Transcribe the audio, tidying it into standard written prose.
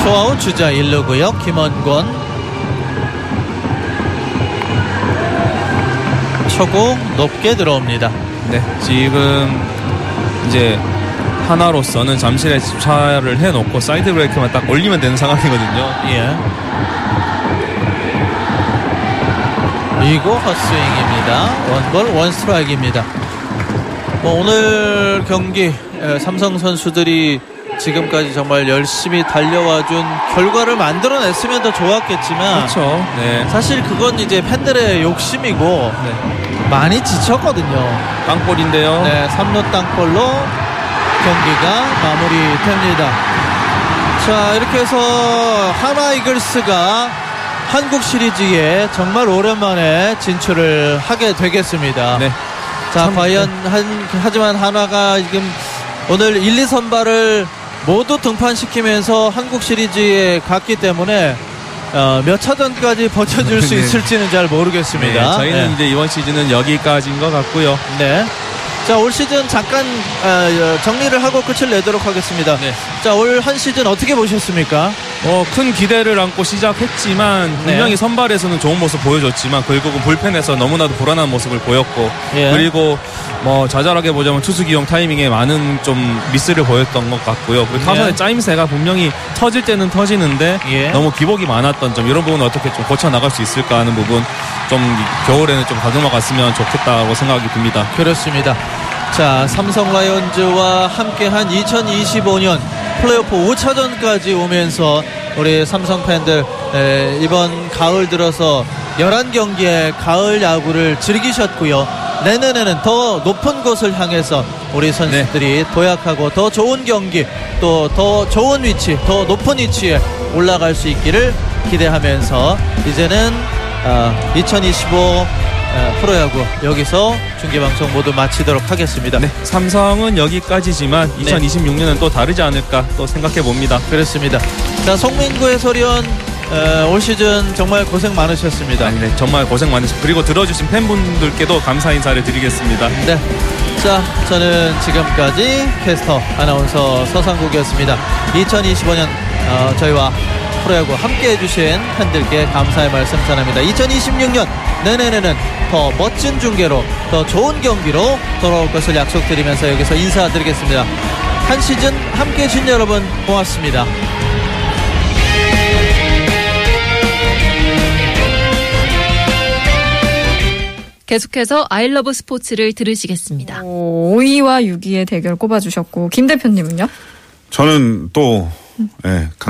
투아웃 주자 1루고요. 김원권 초구 높게 들어옵니다. 네, 지금 이제 하나로서는 잠실에 집차를 해놓고 사이드 브레이크만 딱 올리면 되는 상황이거든요. 예. 2구 헛스윙입니다. 원볼 원스트라이크입니다. 오늘 경기 삼성 선수들이 지금까지 정말 열심히 달려와준 결과를 만들어냈으면 더 좋았겠지만, 그렇죠. 네. 사실 그건 이제 팬들의 욕심이고 네. 많이 지쳤거든요. 땅볼인데요. 네, 3루 땅볼로 경기가 마무리됩니다. 자, 이렇게 해서 하나 이글스가 한국 시리즈에 정말 오랜만에 진출을 하게 되겠습니다. 네. 자, 과연 하지만 한화가 지금 오늘 1, 2선발을 모두 등판시키면서 한국 시리즈에 갔기 때문에 몇 차전까지 버텨줄 수 있을지는 잘 모르겠습니다. 네, 저희는 이제 이번 시즌은 여기까지인 것 같고요. 네. 자, 올 시즌 잠깐 정리를 하고 끝을 내도록 하겠습니다. 네. 자, 올 한 시즌 어떻게 보셨습니까? 큰 기대를 안고 시작했지만 분명히 네. 선발에서는 좋은 모습 보여줬지만 결국은 불펜에서 너무나도 불안한 모습을 보였고, 예. 그리고 자잘하게 보자면 투수 기용 타이밍에 많은 좀 미스를 보였던 것 같고요. 그리고 타선의 예. 짜임새가 분명히 터질 때는 터지는데 예. 너무 기복이 많았던 점, 이런 부분은 어떻게 좀 고쳐 나갈 수 있을까 하는 부분, 좀 겨울에는 좀 다듬어 갔으면 좋겠다고 생각이 듭니다. 그렇습니다. 자, 삼성 라이온즈와 함께한 2025년 플레이오프 5차전까지 오면서 우리 삼성 팬들 이번 가을 들어서 11경기의 가을 야구를 즐기셨고요. 내년에는 더 높은 곳을 향해서 우리 선수들이 도약하고 더 좋은 경기, 또 더 좋은 위치, 더 높은 위치에 올라갈 수 있기를 기대하면서 이제는 2025 프로야구 여기서 중계방송 모두 마치도록 하겠습니다. 네, 삼성은 여기까지지만 2026년은 또 다르지 않을까 또 생각해 봅니다. 그렇습니다. 자, 송민구 해설위원 올 시즌 정말 고생 많으셨습니다. 네, 정말 고생 많으셨고, 그리고 들어주신 팬분들께도 감사 인사를 드리겠습니다. 네. 자, 저는 지금까지 캐스터 아나운서 서상국이었습니다. 2025년 저희와 프로야구 함께 해주신 팬들께 감사의 말씀 전합니다. 2026년 내년에는 더 멋진 중계로 더 좋은 경기로 돌아올 것을 약속드리면서 여기서 인사드리겠습니다. 한 시즌 함께 해주신 여러분 고맙습니다. 계속해서 아이러브 스포츠를 들으시겠습니다. 5위와 6위의 대결 꼽아주셨고, 김 대표님은요? 저는 또